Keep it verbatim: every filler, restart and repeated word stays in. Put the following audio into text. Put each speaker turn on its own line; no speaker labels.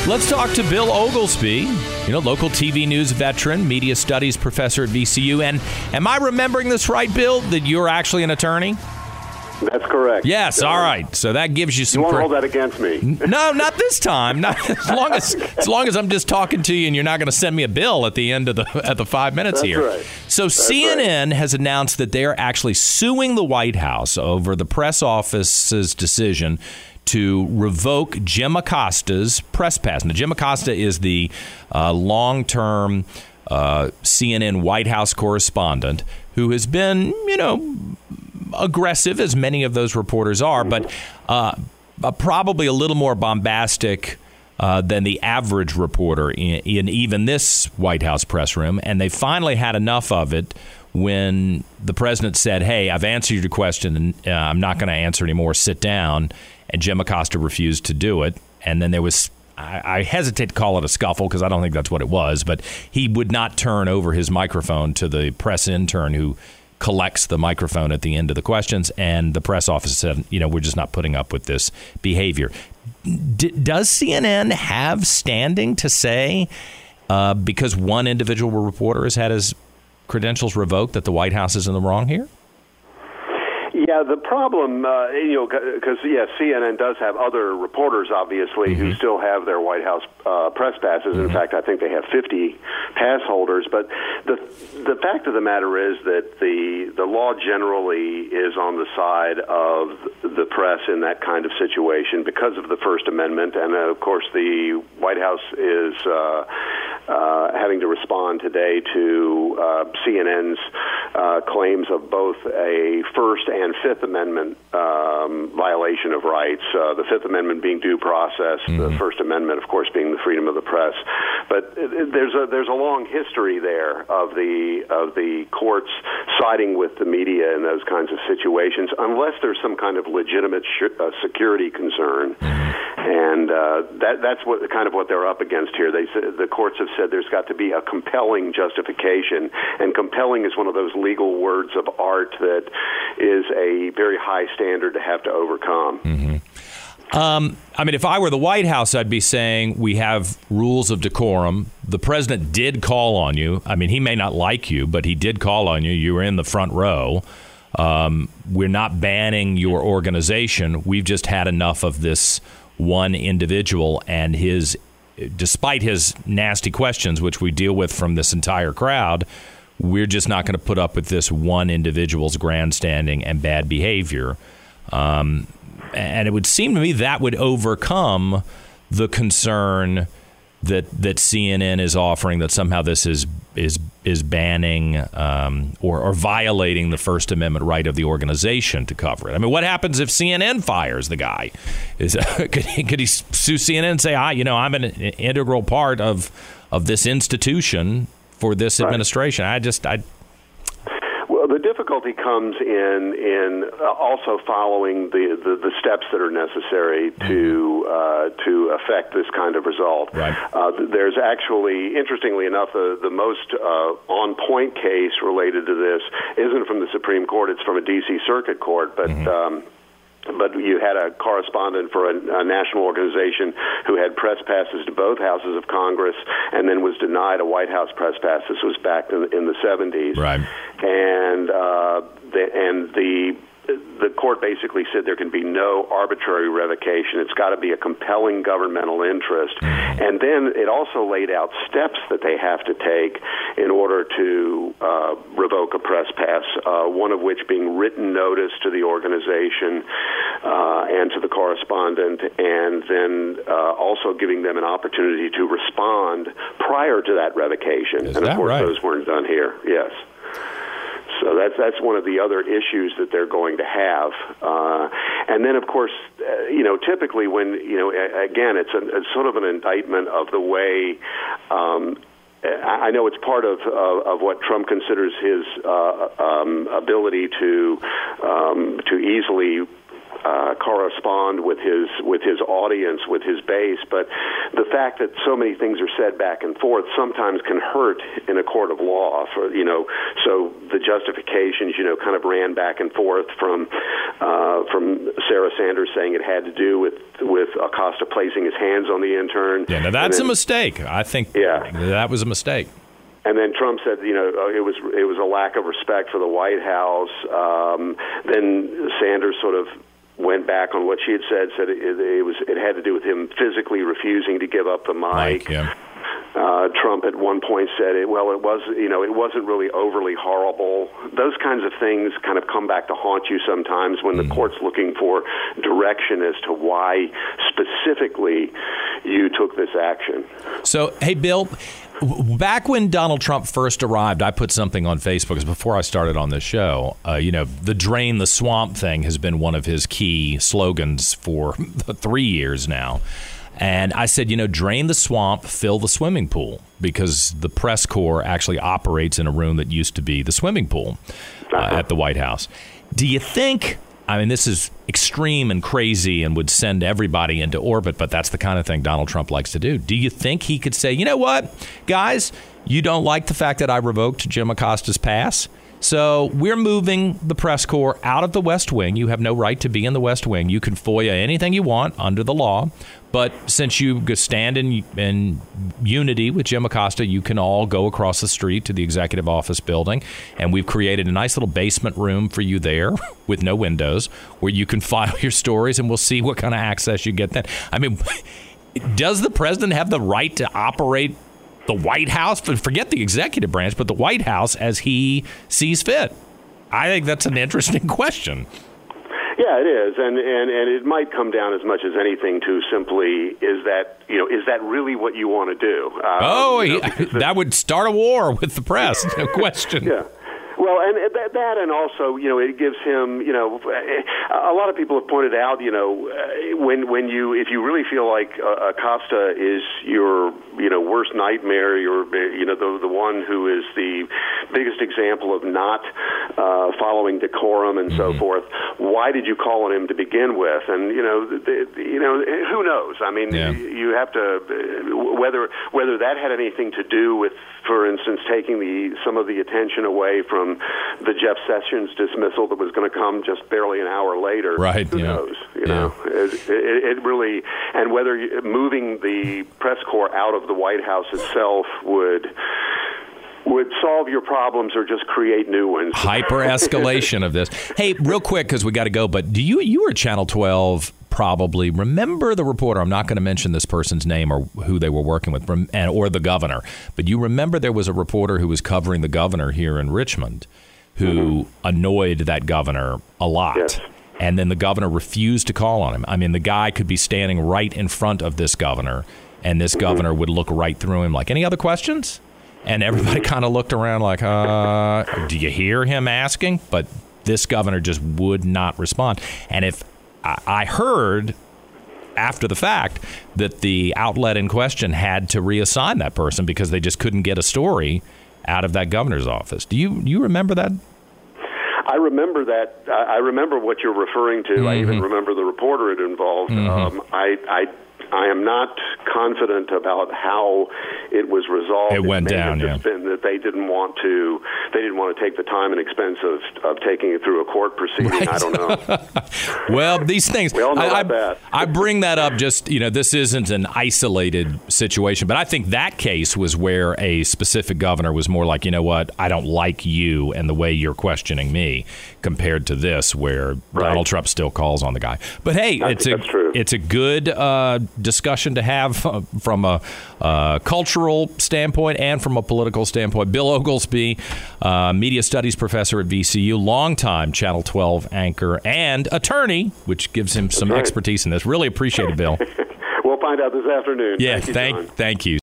Let's talk to Bill Oglesby, you know, local T V news veteran, media studies professor at V C U. And am I remembering this right, Bill, that you're actually an attorney?
That's correct.
Yes, all right. So that gives you some...
You won't
pre-
hold that against me.
No, not this time. Not, as long as as long as I'm just talking to you and you're not going to send me a bill at the end of the at the five minutes
That's
here.
Right.
So
That's
C N N
right.
has announced that they are actually suing the White House over the press office's decision to revoke Jim Acosta's press pass. Now, Jim Acosta is the uh, long-term uh, C N N White House correspondent who has been, you know, aggressive, as many of those reporters are, but uh, uh, probably a little more bombastic uh, than the average reporter in, in even this White House press room. And they finally had enough of it when the president said, hey, I've answered your question, and uh, I'm not going to answer anymore. Sit down. And Jim Acosta refused to do it. And then there was, I, I hesitate to call it a scuffle because I don't think that's what it was, but he would not turn over his microphone to the press intern who collects the microphone at the end of the questions, and the press office said, you know, we're just not putting up with this behavior. D- does C N N have standing to say, uh, because one individual reporter has had his credentials revoked, that the White House is in the wrong here?
Yeah, the problem, uh, you know, because, yeah, C N N does have other reporters, obviously, mm-hmm. who still have their White House uh, press passes. Mm-hmm. In fact, I think they have fifty pass holders. But the the fact of the matter is that the the law generally is on the side of the press in that kind of situation because of the First Amendment. And, uh, of course, the White House is uh, uh, having to respond today to uh, C N N's uh, claims of both a First and Fifth Amendment um, violation of rights, uh, the Fifth Amendment being due process, mm-hmm. the First Amendment, of course, being the freedom of the press. But it, it, there's a there's a long history there of the of the courts siding with the media in those kinds of situations, unless there's some kind of legitimate sh- uh, security concern. Mm-hmm. And uh, that that's what kind of what they're up against here. They the courts have said there's got to be a compelling justification, and compelling is one of those legal words of art that is a very high standard to have to overcome.
Mm-hmm. Um, I mean, if I were the White House, I'd be saying we have rules of decorum. The president did call on you. I mean, he may not like you, but he did call on you. You were in the front row. Um, we're not banning your organization. We've just had enough of this one individual and his, despite his nasty questions, which we deal with from this entire crowd, we're just not going to put up with this one individual's grandstanding and bad behavior. Um, and it would seem to me that would overcome the concern that that C N N is offering, that somehow this is is is banning um, or, or violating the First Amendment right of the organization to cover it. I mean, what happens if C N N fires the guy? Is could he, could he sue C N N and say, "I, you know, I'm an integral part of of this institution for this administration"? Right. I just I.
Well, the difficulty comes in in also following the, the, the steps that are necessary to uh, to affect this kind of result.
Right. Uh,
there's actually, interestingly enough, the, the most uh, on-point case related to this isn't from the Supreme Court; it's from a D C Circuit Court, but. Mm-hmm. Um, But you had a correspondent for a, a national organization who had press passes to both houses of Congress and then was denied a White House press pass. This was back in, in the seventies.
Right.
And, uh, the, and the the court basically said there can be no arbitrary revocation. It's got to be a compelling governmental interest. And then it also laid out steps that they have to take in order to uh, revoke a press pass, uh, one of which being written notice to the organization uh, and to the correspondent, and then uh, also giving them an opportunity to respond prior to that revocation.
Is
and, of
that
course,
right?
Those weren't done here, yes. So that's that's one of the other issues that they're going to have, uh, and then of course, uh, you know, typically when you know, again, it's, a, it's sort of an indictment of the way. Um, I know it's part of uh, of what Trump considers his uh, um, ability to um, to easily uh, correspond with his with his audience, with his base. But the fact that so many things are said back and forth sometimes can hurt in a court of law. For you know, so the justifications, you know, kind of ran back and forth from uh, from Sarah Sanders saying it had to do with with Acosta placing his hands on the intern.
Yeah, now that's
then,
a mistake. I think
yeah.
that was a mistake.
And then Trump said, you know, it was it was a lack of respect for the White House. Um, then Sanders sort of went back on what she had said, said it, it was it had to do with him physically refusing to give up the mic.
Mike, yeah.
Uh, Trump at one point said, it, well, it was, you know, it wasn't really overly horrible. Those kinds of things kind of come back to haunt you sometimes when the mm. court's looking for direction as to why specifically you took this action.
So, hey, Bill, back when Donald Trump first arrived, I put something on Facebook. It was before I started on this show. Uh, you know, the drain the swamp thing has been one of his key slogans for three years now. And I said, you know, drain the swamp, fill the swimming pool, because the press corps actually operates in a room that used to be the swimming pool uh, at the White House. Do you think, I mean, this is extreme and crazy and would send everybody into orbit, but that's the kind of thing Donald Trump likes to do. Do you think he could say, you know what, guys, you don't like the fact that I revoked Jim Acosta's pass? So we're moving the press corps out of the West Wing. You have no right to be in the West Wing. You can FOIA anything you want under the law. But since you stand in, in unity with Jim Acosta, you can all go across the street to the executive office building. And we've created a nice little basement room for you there with no windows where you can file your stories, and we'll see what kind of access you get then. I mean, does the president have the right to operate the White House, forget the executive branch, but the White House as he sees fit? I think that's an interesting question.
Yeah, it is, and, and, and it might come down as much as anything to simply, is that, you know, is that really what you want to do? Um,
oh,
you know,
yeah, that would start a war with the press, no question.
Yeah. Well, and that, and also, you know, it gives him, you know, a lot of people have pointed out, you know, when when you, if you really feel like Acosta is your, you know, worst nightmare, your, you know, the the one who is the biggest example of not uh, following decorum and mm-hmm. so forth, why did you call on him to begin with? And you know, the, you know, who knows? I mean, yeah. you have to whether whether that had anything to do with, for instance, taking the some of the attention away from the Jeff Sessions dismissal that was going to come just barely an hour later.
Right.
Who
yeah.
knows? You
yeah.
know, it, it, it really, and whether moving the press corps out of the White House itself would would solve your problems or just create new ones.
Hyper escalation of this. Hey, real quick, because we got to go, but do you you were at Channel twelve? Probably remember the reporter. I'm not going to mention this person's name or who they were working with, or the governor. But you remember there was a reporter who was covering the governor here in Richmond who mm-hmm. annoyed that governor a lot.
Yes.
And then the governor refused to call on him. I mean, the guy could be standing right in front of this governor, and this mm-hmm. governor would look right through him like, any other questions? And everybody kind of looked around like, uh, do you hear him asking? But this governor just would not respond. And if I heard after the fact that the outlet in question had to reassign that person because they just couldn't get a story out of that governor's office. Do you do you remember that?
I remember that. I remember what you're referring to. Mm-hmm. I even remember the reporter it involved. Mm-hmm. Um, I, I I am not confident about how it was resolved.
It went
it
down, yeah.
Been that they didn't want to. They didn't want to take the time and expense of, of taking it through a court proceeding. Right. I don't know.
Well, these things.
We all know
I,
about
I,
that.
I bring that up. Just you know, this isn't an isolated situation, but I think that case was where a specific governor was more like, you know what, I don't like you and the way you're questioning me, compared to this where right. Donald Trump still calls on the guy. But hey,
that's,
it's a
that's true.
it's a good uh, discussion to have uh, from a uh, cultural standpoint and from a political standpoint. Bill Oglesby, uh, media studies professor at V C U, longtime Channel twelve anchor and attorney, which gives him some
right.
expertise in this. Really appreciate it, Bill.
We'll find out this afternoon.
Yeah,
thank you,
thank,
John.
thank you.